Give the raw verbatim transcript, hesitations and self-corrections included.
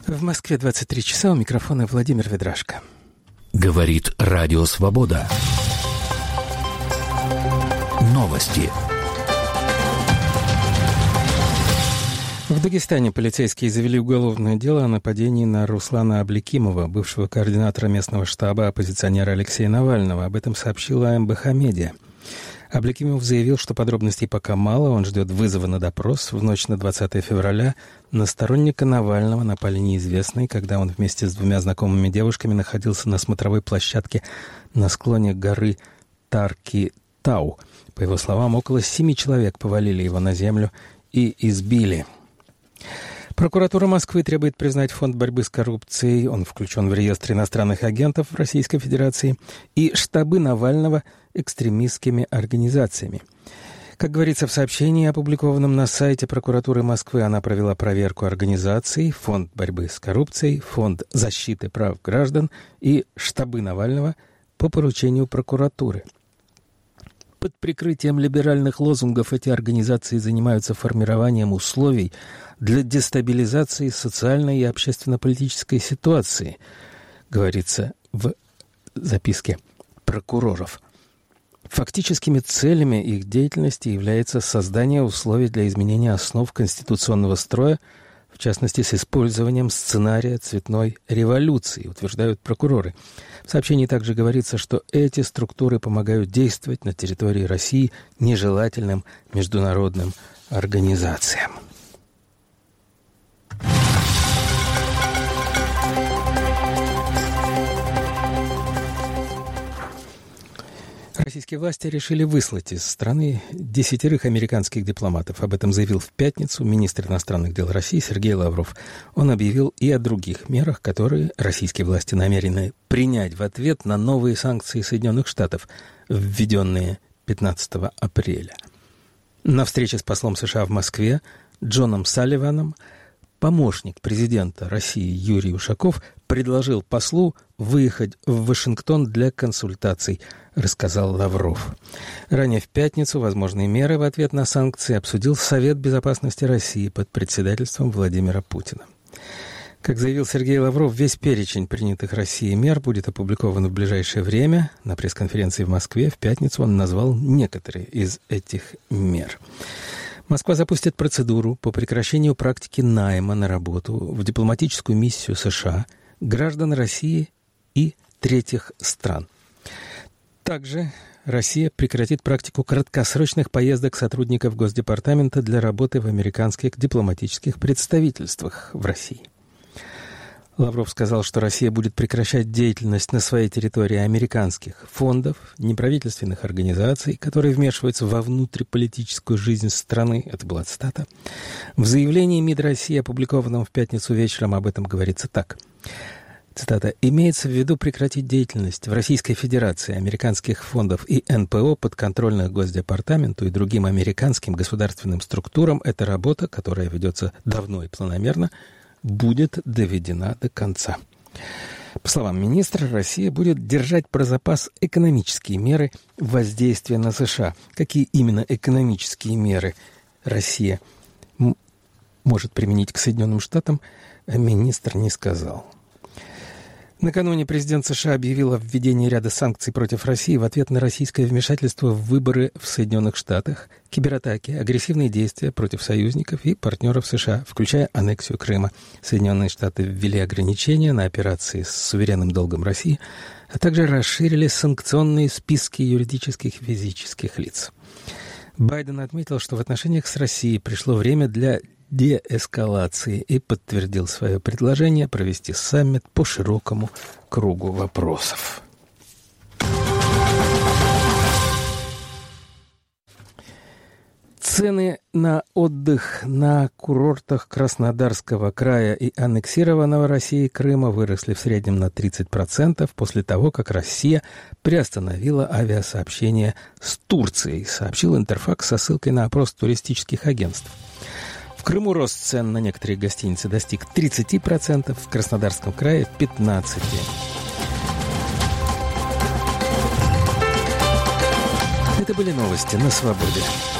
В Москве двадцать три часа, у микрофона Владимир Ведрашко. Говорит Радио Свобода. Новости. В Дагестане полицейские завели уголовное дело о нападении на Руслана Абликимова, бывшего координатора местного штаба оппозиционера Алексея Навального. Об этом сообщила АМБХ Медиа. Абликимов заявил, что подробностей пока мало, он ждет вызова на допрос. В ночь на двадцатое февраля на сторонника Навального напали неизвестные, когда он вместе с двумя знакомыми девушками находился на смотровой площадке на склоне горы Тарки-Тау. По его словам, около семи человек повалили его на землю и избили. Прокуратура Москвы требует признать Фонд борьбы с коррупцией, он включен в реестр иностранных агентов Российской Федерации, и штабы Навального экстремистскими организациями. Как говорится в сообщении, опубликованном на сайте прокуратуры Москвы, она провела проверку организаций Фонд борьбы с коррупцией, Фонд защиты прав граждан и штабы Навального по поручению прокуратуры. Под прикрытием либеральных лозунгов эти организации занимаются формированием условий для дестабилизации социальной и общественно-политической ситуации, говорится в записке прокуроров. Фактическими целями их деятельности является создание условий для изменения основ конституционного строя, в частности, с использованием сценария цветной революции, утверждают прокуроры. В сообщении также говорится, что эти структуры помогают действовать на территории России нежелательным международным организациям. Российские власти решили выслать из страны десятерых американских дипломатов. Об этом заявил в пятницу министр иностранных дел России Сергей Лавров. Он объявил и о других мерах, которые российские власти намерены принять в ответ на новые санкции Соединенных Штатов, введенные пятнадцатого апреля. На встрече с послом США в Москве Джоном Салливаном помощник президента России Юрий Ушаков предложил послу выехать в Вашингтон для консультаций, рассказал Лавров. Ранее в пятницу возможные меры в ответ на санкции обсудил Совет безопасности России под председательством Владимира Путина. Как заявил Сергей Лавров, весь перечень принятых Россией мер будет опубликован в ближайшее время. На пресс-конференции в Москве в пятницу он назвал некоторые из этих мер. Москва запустит процедуру по прекращению практики найма на работу в дипломатическую миссию США граждан России и третьих стран. Также Россия прекратит практику краткосрочных поездок сотрудников Госдепартамента для работы в американских дипломатических представительствах в России. Лавров сказал, что Россия будет прекращать деятельность на своей территории американских фондов, неправительственных организаций, которые вмешиваются во внутриполитическую жизнь страны. Это была цитата. В заявлении МИД России, опубликованном в пятницу вечером, об этом говорится так. Цитата. «Имеется в виду прекратить деятельность в Российской Федерации американских фондов и эн пэ о, подконтрольных Госдепартаменту и другим американским государственным структурам. Эта работа, которая ведется давно и планомерно, будет доведена до конца». По словам министра, Россия будет держать про запас экономические меры воздействия на США. Какие именно экономические меры Россия м- может применить к Соединенным Штатам, министр не сказал. Накануне президент США объявил о введении ряда санкций против России в ответ на российское вмешательство в выборы в Соединенных Штатах, кибератаки, агрессивные действия против союзников и партнеров США, включая аннексию Крыма. Соединенные Штаты ввели ограничения на операции с суверенным долгом России, а также расширили санкционные списки юридических и физических лиц. Байден отметил, что в отношениях с Россией пришло время для деэскалации и подтвердил свое предложение провести саммит по широкому кругу вопросов. Цены на отдых на курортах Краснодарского края и аннексированного Россией Крыма выросли в среднем на тридцать процентов после того, как Россия приостановила авиасообщение с Турцией, сообщил Интерфакс со ссылкой на опрос туристических агентств. В Крыму рост цен на некоторые гостиницы достиг тридцать процентов, в Краснодарском крае – пятнадцать процентов. Это были новости на Свободе.